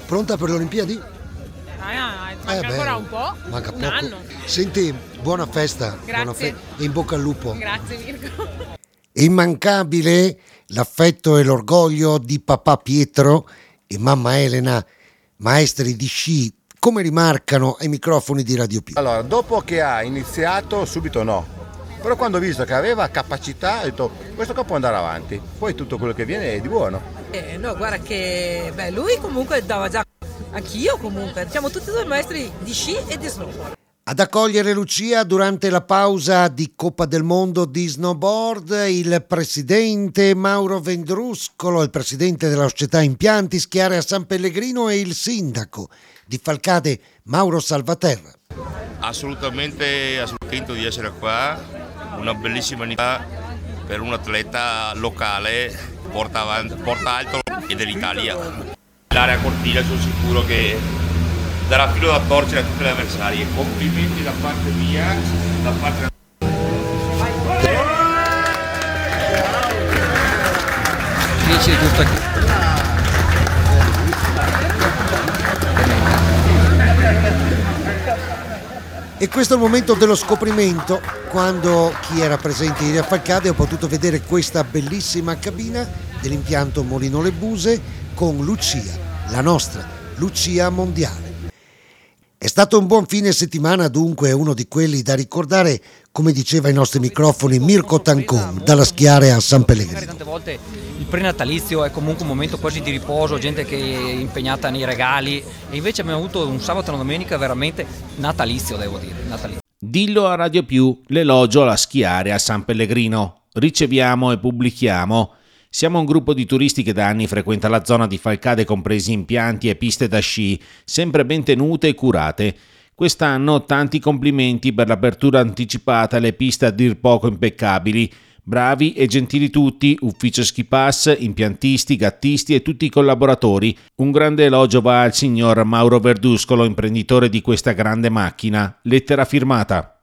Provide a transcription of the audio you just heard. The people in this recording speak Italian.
Pronta per le Olimpiadi? Manca ancora un po'. Manca un poco. anno. Senti, buona festa. Grazie. E in bocca al lupo. Grazie Mirko. Immancabile l'affetto e l'orgoglio di papà Pietro e mamma Elena, maestri di sci, come rimarcano ai microfoni di Radio Più. Allora, dopo che ha iniziato, subito no. Però quando ho visto che aveva capacità, ho detto questo qua può andare avanti. Poi tutto quello che viene è di buono. No, guarda che lui comunque dava già, anch'io comunque, siamo tutti e due maestri di sci e di snowboard. Ad accogliere Lucia durante la pausa di Coppa del Mondo di snowboard il presidente Mauro Vendruscolo, il presidente della società Impianti Schiare a San Pellegrino e il sindaco di Falcade Mauro Salvaterra. Assolutamente contento di essere qua, una bellissima iniziativa per un atleta locale, porta alto e dell'Italia. L'area cortina sono sicuro che darà filo da torcere a tutte le avversarie. Complimenti da parte mia, da parte E questo è il momento dello scoprimento, quando chi era presente ieri a Falcade ha potuto vedere questa bellissima cabina dell'impianto Molino Le Buse con Lucia, la nostra Lucia mondiale. È stato un buon fine settimana, dunque uno di quelli da ricordare, come diceva ai nostri microfoni Mirko Tancon, dalla Schiare a San Pellegrino. Tante volte il prenatalizio è comunque un momento quasi di riposo, gente che è impegnata nei regali, e invece abbiamo avuto un sabato e una domenica veramente natalizio, devo dire, natalizio. Dillo a Radio Più, l'elogio alla Schiare a San Pellegrino. Riceviamo e pubblichiamo. Siamo un gruppo di turisti che da anni frequenta la zona di Falcade, compresi impianti e piste da sci, sempre ben tenute e curate. Quest'anno tanti complimenti per l'apertura anticipata alle piste a dir poco impeccabili. Bravi e gentili tutti, ufficio Ski Pass, impiantisti, gattisti e tutti i collaboratori. Un grande elogio va al signor Mauro Verduscolo, imprenditore di questa grande macchina. Lettera firmata.